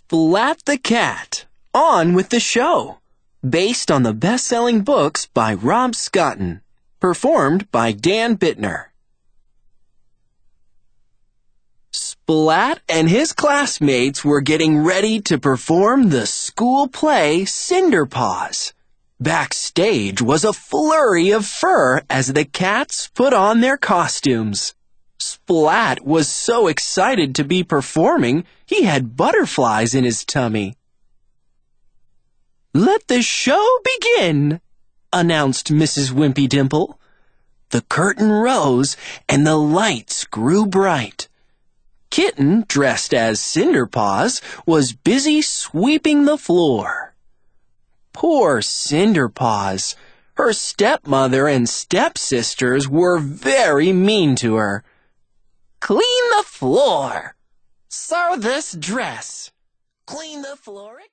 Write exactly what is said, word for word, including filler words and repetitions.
Splat the Cat, On with the Show, based on the best-selling books by Rob Scotton, performed by Dan Bittner. Splat and his classmates were getting ready to perform the school play Cinderpaws. Backstage was a flurry of fur as the cats put on their costumes. Splat was so excited to be performing, he had butterflies in his tummy. "Let the show begin," announced Missus Wimpy Dimple. The curtain rose and the lights grew bright. Kitten, dressed as Cinderpaws, was busy sweeping the floor. Poor Cinderpaws! Her stepmother and stepsisters were very mean to her. "Clean the floor. Sew this dress. Clean the floor."